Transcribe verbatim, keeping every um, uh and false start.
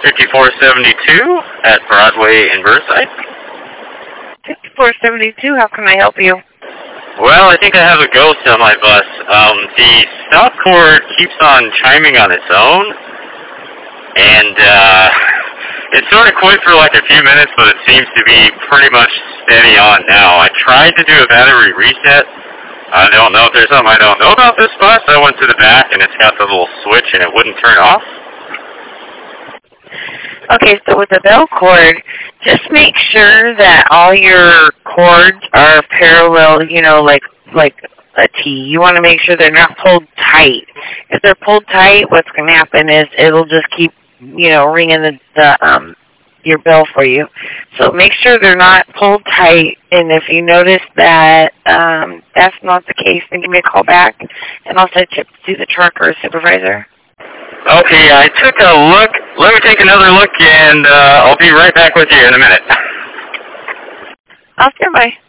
fifty-four seventy-two at Broadway in Burnside. fifty-four seventy-two, how can I help you? Well, I think I have a ghost on my bus. Um, the stop cord keeps on chiming on its own, and uh, it sort of quit for like a few minutes, but it seems to be pretty much steady on now. I tried to do a battery reset. I don't know if there's something I don't know about this bus. I went to the back, and it's got the little switch, and it wouldn't turn off. Okay, so with the bell cord, just make sure that all your cords are parallel, you know, like like a T. You want to make sure they're not pulled tight. If they're pulled tight, what's going to happen is it'll just keep, you know, ringing the, the um your bell for you. So make sure they're not pulled tight, and if you notice that um, that's not the case, then give me a call back, and I'll send you to the truck or supervisor. Okay, I took a look. Let me take another look, and uh, I'll be right back with you in a minute. I'll stand by.